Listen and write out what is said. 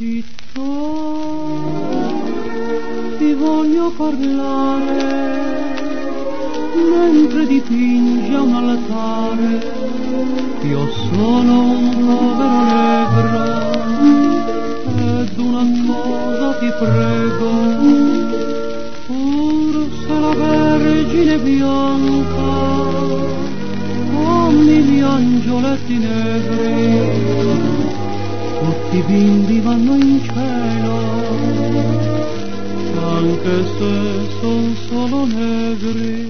Zitto, ti voglio parlare mentre dipingi a un altare. Io sono un povero negro ed una cosa ti prego, pur se la Vergine bianca con mille angioletti negri tutti i bimbi vanno in cielo, anche se son solo negri.